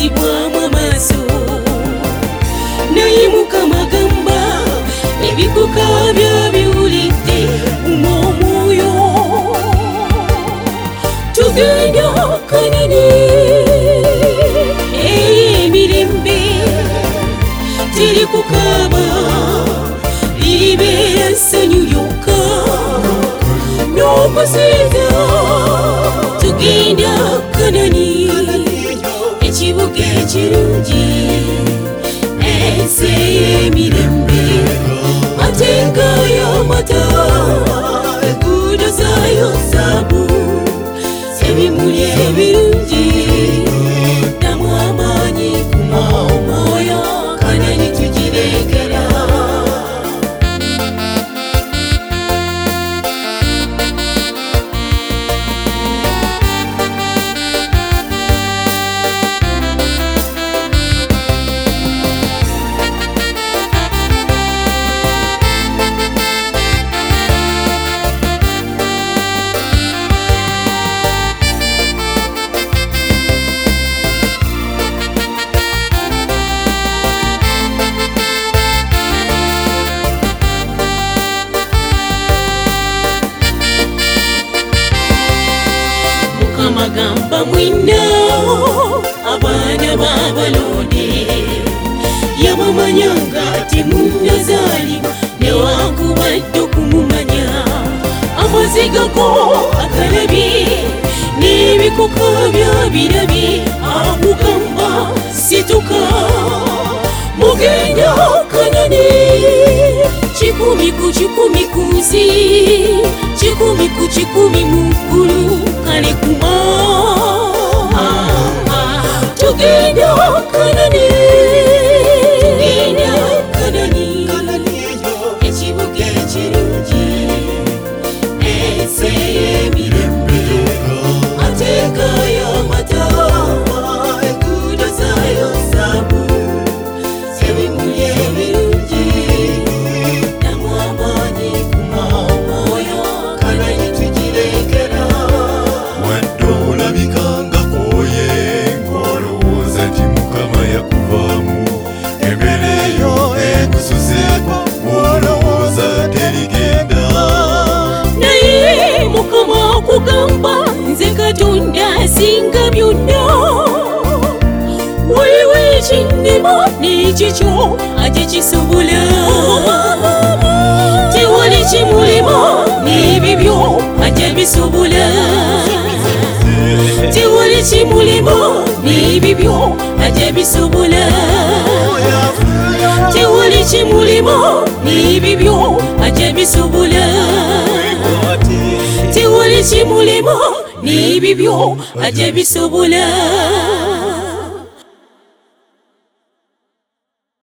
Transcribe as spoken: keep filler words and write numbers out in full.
bw'ozzibwamu amaaso naye Mukama gamba ebikukabya biwulidde omwoyo tugenda Kanani emirembe teri kukaaba libeera ssanyu lyokka n'okusinza tugenda Kanani ekibuga ekirungi ensi ey'emirembe ate nga y'amata enguudo zaayo zaabu ebimuli ebirungi namu amaanyi kuma omwoyo Kanani tugireekera Amagamba mwina abaana b'abalonde yabamanyanga temunnazaalibwa newankubadde okumumanya amaziga go akalabye n'ebikuka bya birabye akugamba situka mugenda Kanani kikumi ku kikumi ku nsi kikumi ku kikumi mu ggulu kale kuma tugenda Kanani tugenda Kanani ekibuga ekirungi ensi ey'emirembe ate nga y'amata enguudo zaayo zaabu ebimuli ebirungi namu amaanyi kuma omwoyo Kanani tugireekera wadde olabika nga kooye ng'olowooza nti Mukama yakuvaamu embeera eyo ekususeeko olowooza terigenda naye Mukama akugamba nze Katonda asinga byonna waliwo ekinnema n'ekikyo ate kisobola tewali kimulema n'ebibyo ate bisobola tewali kimulema n'ebibyo ate bisobola tewali kimulema n'ebibyo ate bisobola tewali kimulema n'ebibyo ate bisobola